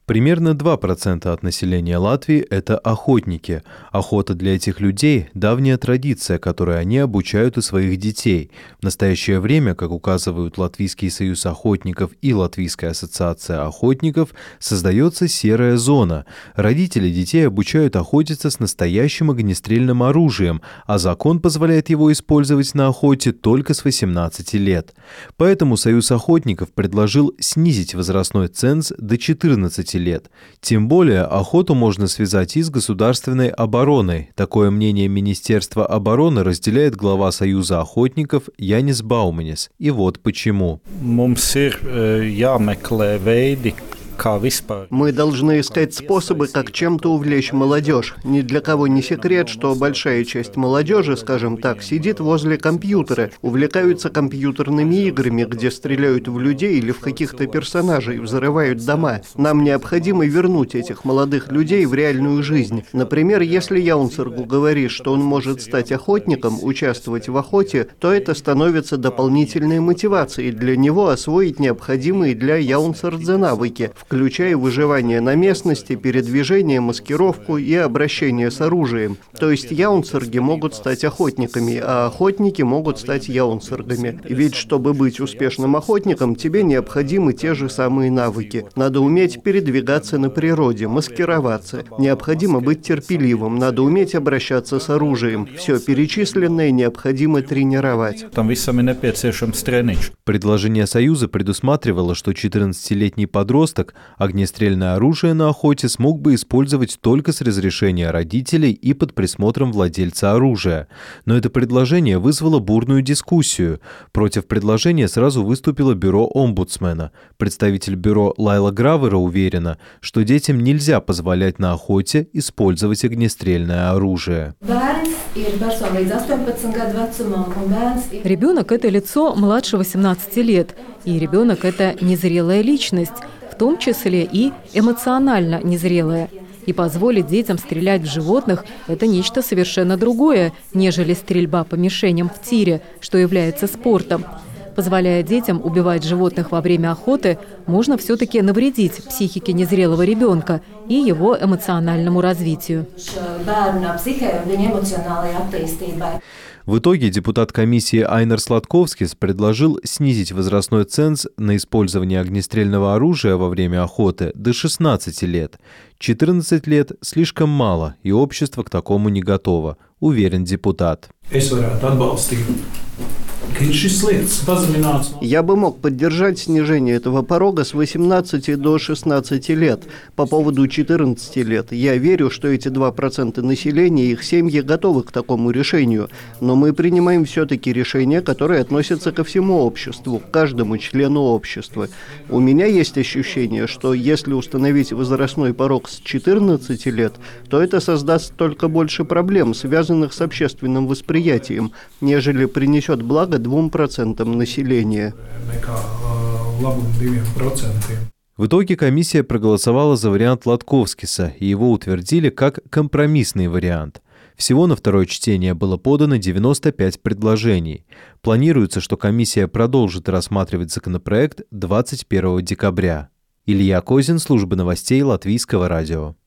Примерно 2% от населения Латвии – это охотники. Охота для этих людей – давняя традиция, которой они обучают и своих детей. В настоящее время, как указывают Латвийский союз охотников и Латвийская ассоциация охотников, создается серая зона. Родители детей обучают охотиться с настоящим огнестрельным оружием, а закон позволяет его использовать на охоте только с 18 лет. Поэтому Союз охотников предложил снизить возрастной ценз до 14 лет. Тем более охоту можно связать и с государственной обороной. Такое мнение Министерства обороны разделяет глава Союза охотников Янис Бауманис. И вот почему. Мы должны искать способы, как чем-то увлечь молодежь. Ни для кого не секрет, что большая часть молодежи, скажем так, сидит возле компьютера, увлекаются компьютерными играми, где стреляют в людей или в каких-то персонажей, взрывают дома. Нам необходимо вернуть этих молодых людей в реальную жизнь. Например, если Яунсаргу говорит, что он может стать охотником, участвовать в охоте, то это становится дополнительной мотивацией для него освоить необходимые для Яунсардзе навыки, включая выживание на местности, передвижение, маскировку и обращение с оружием. То есть яунсарги могут стать охотниками, а охотники могут стать яунсаргами. Ведь чтобы быть успешным охотником, тебе необходимы те же самые навыки. Надо уметь передвигаться на природе, маскироваться. Необходимо быть терпеливым, надо уметь обращаться с оружием. Все перечисленное необходимо тренировать. Предложение Союза предусматривало, что 14-летний подросток огнестрельное оружие на охоте смог бы использовать только с разрешения родителей и под присмотром владельца оружия. Но это предложение вызвало бурную дискуссию. Против предложения сразу выступило бюро омбудсмена. Представитель бюро Лайла Гравера уверена, что детям нельзя позволять на охоте использовать огнестрельное оружие. Ребенок – это лицо младше 18 лет, и ребенок – это незрелая личность, в том числе и эмоционально незрелая. И позволить детям стрелять в животных – это нечто совершенно другое, нежели стрельба по мишеням в тире, что является спортом. Позволяя детям убивать животных во время охоты, можно все-таки навредить психике незрелого ребенка и его эмоциональному развитию. В итоге депутат комиссии Айнар Сладковскис предложил снизить возрастной ценз на использование огнестрельного оружия во время охоты до 16 лет. 14 лет слишком мало, и общество к такому не готово, уверен депутат. Я бы мог поддержать снижение этого порога с 18 до 16 лет. По поводу 14 лет. Я верю, что эти 2% населения и их семьи готовы к такому решению. Но мы принимаем все-таки решение, которое относится ко всему обществу, к каждому члену общества. У меня есть ощущение, что если установить возрастной порог с 14 лет, то это создаст только больше проблем, связанных с общественным восприятием, нежели принесет благо 2% населения. В итоге комиссия проголосовала за вариант Латковскиса, и его утвердили как компромиссный вариант. Всего на второе чтение было подано 95 предложений. Планируется, что комиссия продолжит рассматривать законопроект 21 декабря. Илья Козин, служба новостей Латвийского радио.